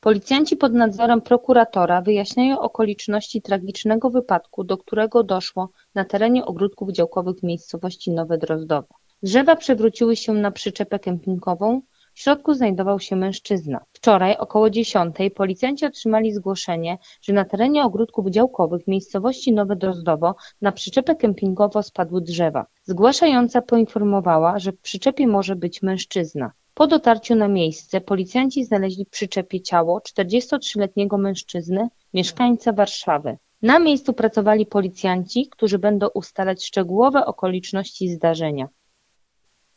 Policjanci pod nadzorem prokuratora wyjaśniają okoliczności tragicznego wypadku, do którego doszło na terenie ogródków działkowych w miejscowości Nowe Drozdowo. Drzewa przewróciły się na przyczepę kempingową, w środku znajdował się mężczyzna. Wczoraj około 10 policjanci otrzymali zgłoszenie, że na terenie ogródków działkowych w miejscowości Nowe Drozdowo na przyczepę kempingową spadły drzewa. Zgłaszająca poinformowała, że w przyczepie może być mężczyzna. Po dotarciu na miejsce policjanci znaleźli w przyczepie ciało 43-letniego mężczyzny, mieszkańca Warszawy. Na miejscu pracowali policjanci, którzy będą ustalać szczegółowe okoliczności zdarzenia.